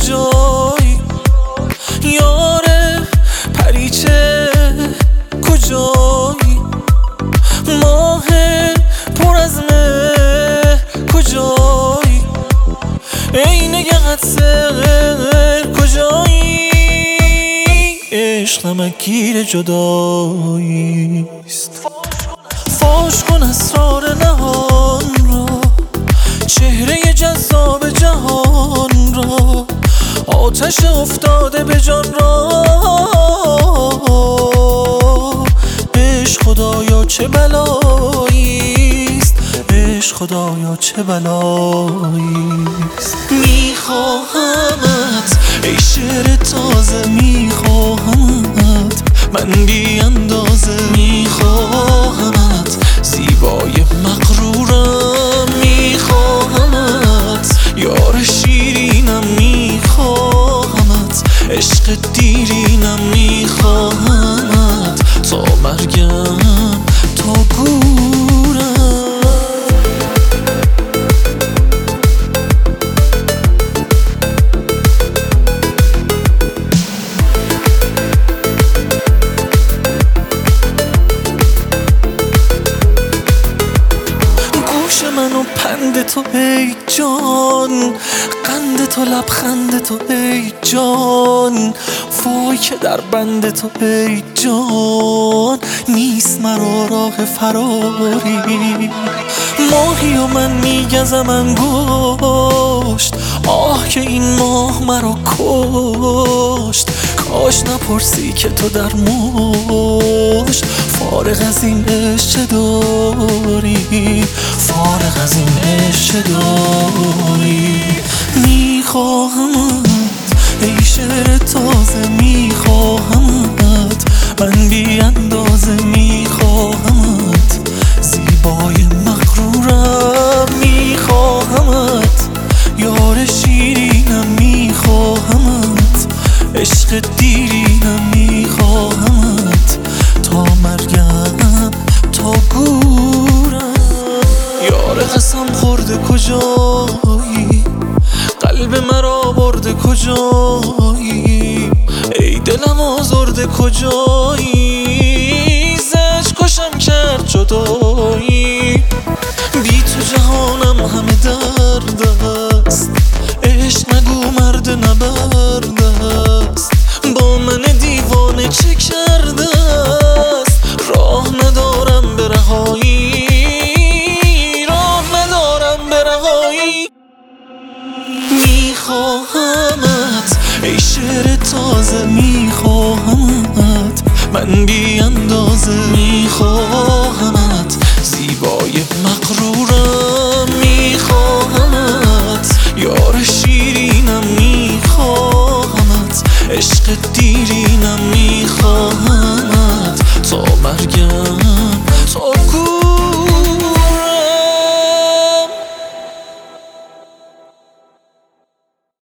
کجایی؟ یار پریچه کجایی؟ ماه پر از مهر کجایی؟ ای نگهت سر کجایی؟ عشق نمکگیر جداییست. فاش کن اسرار نهان را، چهره جذاب جهان را، آتش افتاده به جان را. عشق خدایا چه بلاییست، عشق خدایا چه بلاییست. میخواهمت ای شعر تازه، میخواهمت من بی اندازه، میخواهمت زیبای مغرورم، میخواهمت یار شیرینم، میخواهمت عشق دیرینم، میخواهمت تا مرگم تا گورم. گوش منو پند تو ای جان، قند تو لبخند تو ای جان، وای که در بند تو ای جان، نیست مرا راه فراری. ماهی و من میگزم انگشت، آه که این ماه مرا کشت. کاش نپرسی که تو در مشت، فارغ از این عشق چه داری، فارغ از این عشق چه داری. میخواهمت ای شعر تازه، میخواهمت من بی اندازه، میخواهمت زیبای مغرورم، میخواهمت یار شیرینم، میخواهمت عشق دیرینم، میخواهمت تا مرگم تا گورم. یار قسم خورده کجایی؟ قلب مرا برده کجایی؟ ای دلم آزرده کجایی؟ زش کشم کرد جدایی. بی تو جهانم همه درد است، عشق نگو مرد نبرد است. با من دیوانه چه کرده است؟ راه ندارم به رهایی، راه ندارم به رهایی. میخواهمت ای شعر تازه، میخواهمت من بی اندازه، میخواهمت زیبای مغرورم، میخواهمت یار شیرینم، میخواهمت عشق دیرینم، میخواهمت تا مرگم